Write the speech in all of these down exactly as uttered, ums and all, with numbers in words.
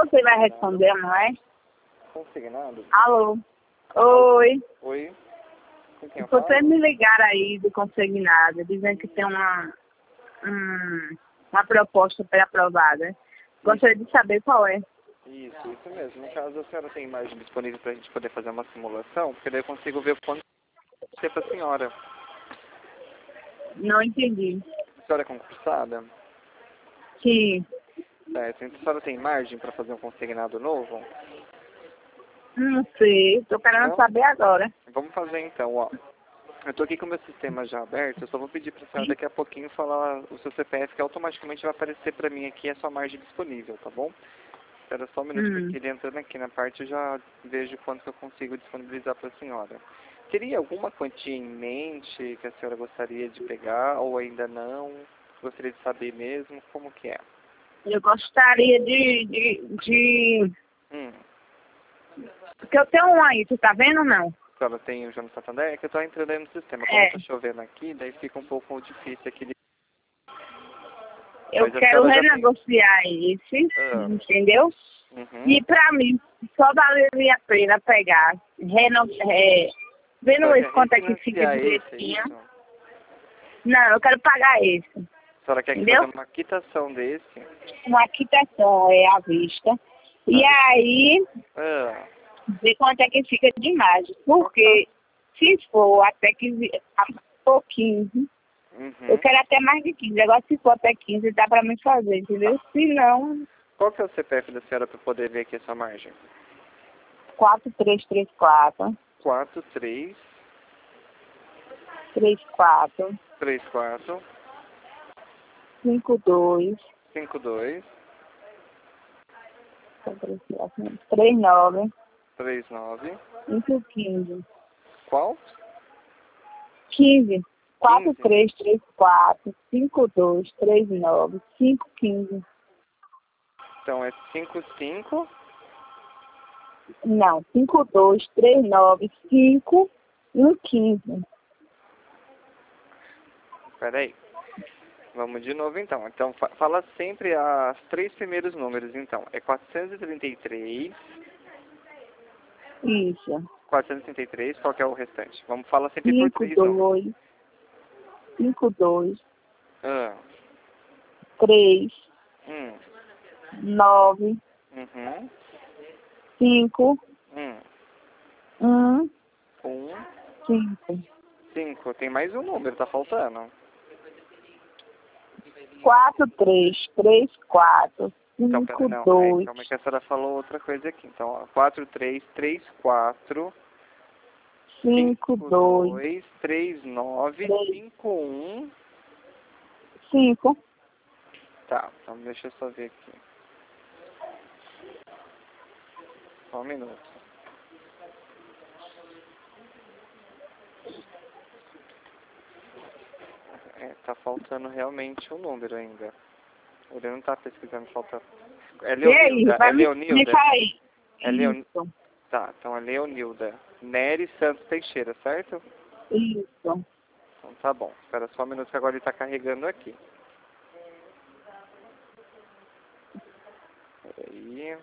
você vai responder, não é? Consignado? Alô? Oi. Oi? Com quem eu falo? Vocês me ligaram aí do consignado, dizendo que tem uma, um, uma proposta pré-aprovada. Gostaria de saber qual é. Isso, isso mesmo. No caso, a senhora tem imagem disponível para a gente poder fazer uma simulação? Porque daí eu consigo ver quanto é para a senhora. Não entendi. A senhora é concursada? Sim. Certo. Então a senhora tem margem para fazer um consignado novo? Não sei, tô querendo Não? saber agora. Vamos fazer então, ó. Eu tô aqui com o meu sistema já aberto, eu só vou pedir para a senhora daqui a pouquinho falar o seu C P F, que automaticamente vai aparecer para mim aqui a sua margem disponível, tá bom? Espera só um minuto, Hum. porque ele entrando aqui na parte eu já vejo quanto que eu consigo disponibilizar para a senhora. Teria alguma quantia em mente que a senhora gostaria de pegar, ou ainda não? Gostaria de saber mesmo como que é? Eu gostaria de, de, de... Hum. Porque eu tenho um aí, tu tá vendo ou não? A senhora tem o João Santander? É que eu tô entrando aí no sistema. Como É. tá chovendo aqui, daí fica um pouco difícil aqui. De... Eu Mas a quero senhora já tem- renegociar esse, Ah. entendeu? Uhum. E pra mim, só valeria a pena pegar, reno, é, vendo Só esse quer quanto é que fica refinanciar esse, é direitinho. isso? Não, eu quero pagar esse, A senhora quer que entendeu? faça uma quitação desse? Uma quitação é à vista. E aí, Ah. ver quanto é que fica de margem. Porque se for até quinze, for quinze, Uhum. eu quero até mais de quinze. Agora se for até quinze, dá pra mim fazer, entendeu? Se não, Qual que é o C P F da senhora para poder ver aqui a sua margem? quatro três três quatro, quatro três três quatro, três quatro cinco dois, cinco dois três nove, três nove. cinco quinze. Qual? quinze. quatro quinze. três três quatro, cinco dois, três nove, cinco quinze. Então é cinco cinco. Não, cinco dois, três nove, cinco, um quinze. Espera aí. Vamos de novo então. Então fa fala sempre os três primeiros números então. É quatrocentos e trinta e três. Isso. quatrocentos e trinta e três, qual que é o restante? Vamos falar sempre por cinco três números. dois, cinco dois, Ah. três, Hum. nove, Uhum. cinco, Hum. um, Um. cinco. Cinco. Tem mais um número, tá faltando. quatro três três quatro, Então, pera, cinco não, peraí, dois. calma que a senhora falou outra coisa aqui. Então, ó, quatro três três quatro cinco dois, três nove cinco um. cinco. Tá, então deixa eu só ver aqui. Só um minuto. É, tá faltando realmente um número ainda. Ele não tá pesquisando, falta... É E aí, Leonilda? vai É me Leonilda? explicar aí. É Leon... Isso, Tá, então é Leonilda. Nery Santos Teixeira, certo? isso. Então tá bom. Espera só um minuto que agora ele tá carregando aqui. Peraí.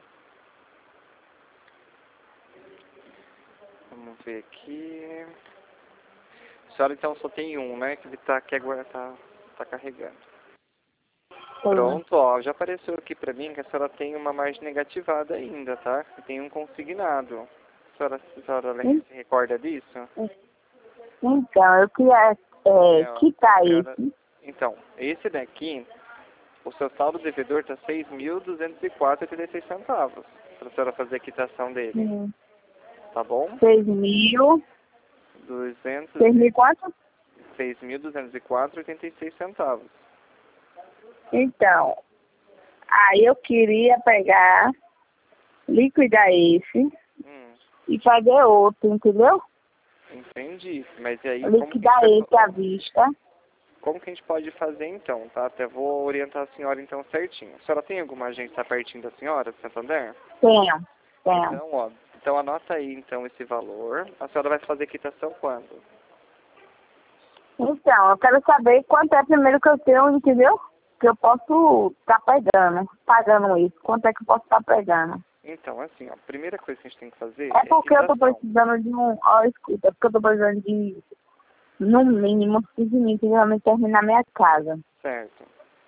Vamos ver aqui. A senhora então só tem um, né? Que ele tá aqui agora, tá, tá carregando. Pronto, ó, já apareceu aqui pra mim que a senhora tem uma margem negativada ainda, tá? Tem um consignado. A senhora, a senhora se recorda disso? Então, eu queria é, É, ó, quitar a senhora- esse. Então, esse daqui, o seu saldo devedor está seis mil duzentos e quatro reais e oitenta e seis centavos. Para a senhora fazer a quitação dele. Hum. Tá bom? seis mil. duzentos seis mil quanto? seis mil duzentos e quatro reais e oitenta e seis centavos. Então, aí eu queria pegar, liquidar esse Hum, e fazer outro, entendeu? entendi. Mas e aí, como que, Liquidar a gente esse vai- à vista. como que a gente pode fazer então, tá? Até vou orientar a senhora então certinho. A senhora tem alguma agência pertinho da senhora, de Santander? Tenho, tenho. Então, ó, então anota aí então esse valor. A senhora vai fazer quitação quando? Então, eu quero saber quanto é primeiro que eu tenho, entendeu? que eu posso estar pegando, pagando isso? Quanto é que eu posso estar pegando? Então, assim, ó, a primeira coisa que a gente tem que fazer É porque é eu tô quitação. precisando de um... Ó, escuta, é porque eu tô precisando de, no mínimo, quinze mil que realmente terminar minha casa. Certo.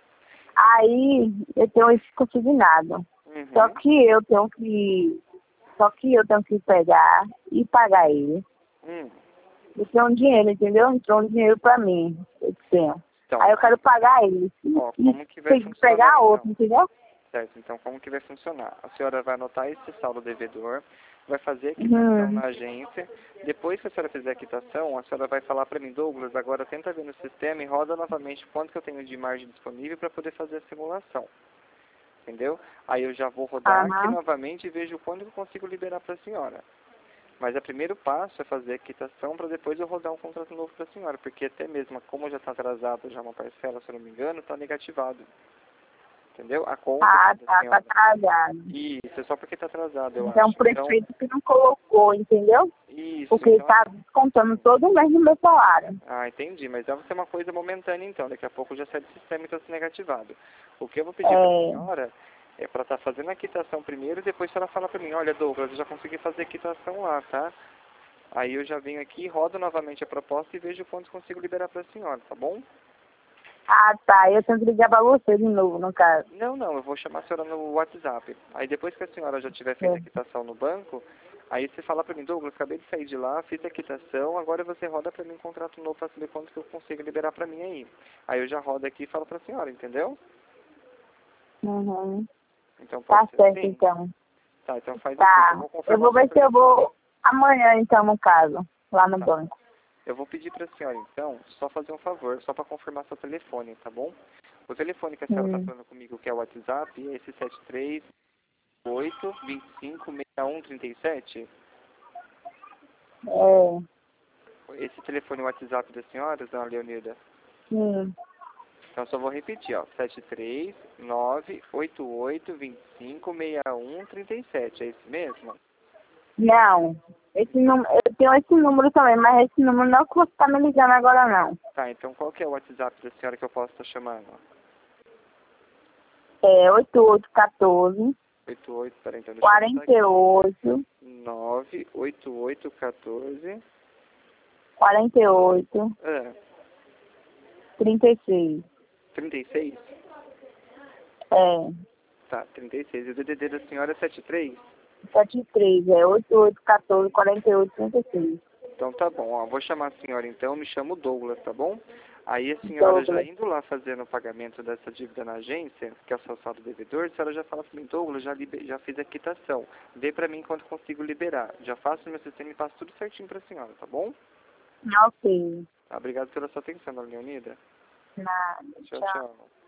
Aí, eu tenho isso consignado. Uhum. Só que eu tenho que... Só que eu tenho que pegar e pagar ele. Hum. Eu tenho um dinheiro, entendeu? Entrou um dinheiro pra mim. Eu tenho. Então, Aí eu quero pagar ele. ó, E como que vai tem que funcionar, pegar então? outro, entendeu? Certo, então como que vai funcionar? A senhora vai anotar esse saldo devedor, vai fazer a quitação Hum. na agência, depois que a senhora fizer a quitação, a senhora vai falar para mim, Douglas, agora tenta ver no sistema e roda novamente quanto que eu tenho de margem disponível para poder fazer a simulação. Entendeu? Aí eu já vou rodar aqui Aham. novamente e vejo quando eu consigo liberar para a senhora. Mas o primeiro passo é fazer a quitação para depois eu rodar um contrato novo para a senhora, porque até mesmo como já está atrasado já uma parcela, se eu não me engano, está negativado. Entendeu? A conta Ah, da tá, tá senhora. Isso Isso, é só porque está atrasado, eu Então, o acho. Então, prefeito que não colocou, entendeu? isso, Porque ele então... tá descontando todo mês no meu salário. Ah, entendi, mas deve ser uma coisa momentânea então, daqui a pouco já sai do sistema e está negativado. O que eu vou pedir para a É... senhora é para estar fazendo a quitação primeiro e depois a senhora fala para mim, olha Douglas, eu já consegui fazer a quitação lá, tá? Aí eu já venho aqui, rodo novamente a proposta e vejo quanto consigo liberar para a senhora, tá bom? Ah, tá. Eu tenho que ligar pra você de novo, no caso. Não, não, eu vou chamar a senhora no WhatsApp. Aí depois que a senhora já tiver feito a É. quitação no banco, aí você fala pra mim, Douglas, acabei de sair de lá, fiz a quitação, agora você roda pra mim um contrato novo pra saber quanto que eu consigo liberar pra mim aí. Aí eu já rodo aqui e falo pra senhora, entendeu? Uhum. Então pode Tá ser certo, assim? então. Tá, então faz assim, Tá. eu vou Eu confirmar vou o seu ver se eu telefone. vou amanhã, então, no caso, lá no Tá. banco. Eu vou pedir pra senhora, então, só fazer um favor, só pra confirmar seu telefone, tá bom? O telefone que a senhora tá Hum. falando comigo, que é o WhatsApp, é esse sete três oito, vinte e cinco, sessenta e um, trinta e sete? É. Esse telefone é o WhatsApp da senhora, dona Leonilda? Sim. Então só vou repetir, ó, sete três nove oito oito, vinte e cinco, sessenta e um, trinta e sete, é esse mesmo? Não. Esse número, eu tenho esse número também, mas esse número não é que você tá me ligando agora, não. Tá, então qual que é o WhatsApp da senhora que eu posso estar chamando? É oito oito um quatro, oito oito, peraí, então deixa eu quarenta anotar e aqui. oito, nove oito oito um quatro, quarenta e oito, ah, trinta e seis. trinta e seis? É. Tá, trinta e seis. E o D D D da senhora é setenta e três? sete três, é oito oito um quatro, quarenta e oito, trinta e seis. Então tá bom, ó, vou chamar a senhora então, me chamo Douglas, tá bom? Aí a senhora já Douglas. indo lá fazendo o pagamento dessa dívida na agência, que é o seu saldo devedor, a senhora já fala assim, Douglas, já, libe- já fiz a quitação, vê pra mim quanto consigo liberar. Já faço no meu sistema e passo tudo certinho pra senhora, tá bom? Ok. Tá, obrigado pela sua atenção, dona Leonida. Nada. Tchau, Tchau. tchau.